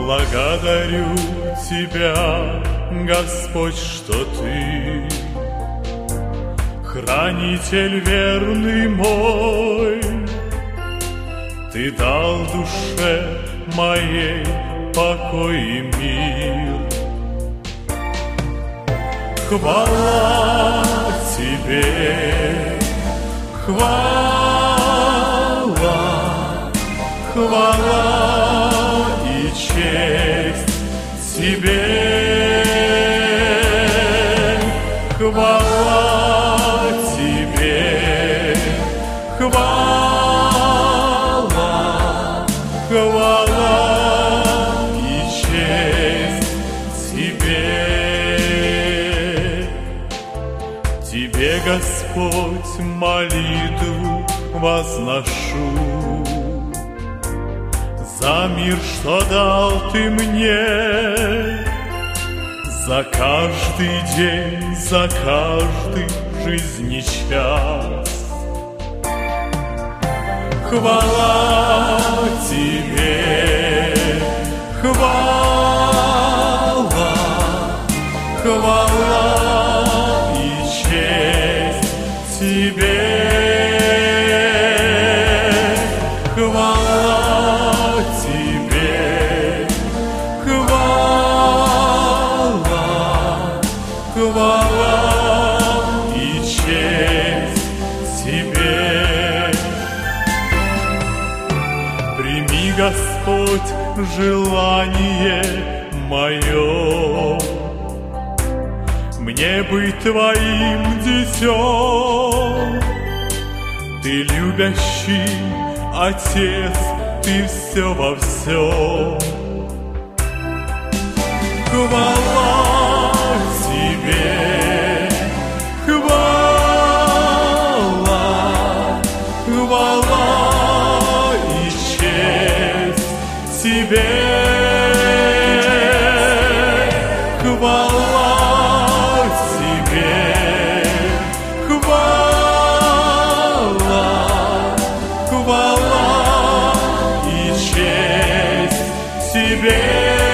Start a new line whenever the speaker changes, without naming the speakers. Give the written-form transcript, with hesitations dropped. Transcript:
Благодарю Тебя, Господь, что Ты хранитель верный мой. Ты дал душе моей покой и мир. Хвала Тебе, хвала, хвала и честь Тебе. Хвала Тебе, хвала, хвала и честь Тебе. Тебе, Господь, молитву возношу за мир, что дал Ты мне, за каждый день, за каждый жизни час. Хвала Тебе, хвала, хвала и честь Тебе. Хвала Тебе, хвала, хвала и честь Тебе. Прими, Господь, желание мое, мне быть Твоим детем. Ты любящий Отец, Ты все во всем. Хвала Тебе, хвала, хвала и честь Тебе. Хвала Тебе, хвала, хвала и честь Тебе.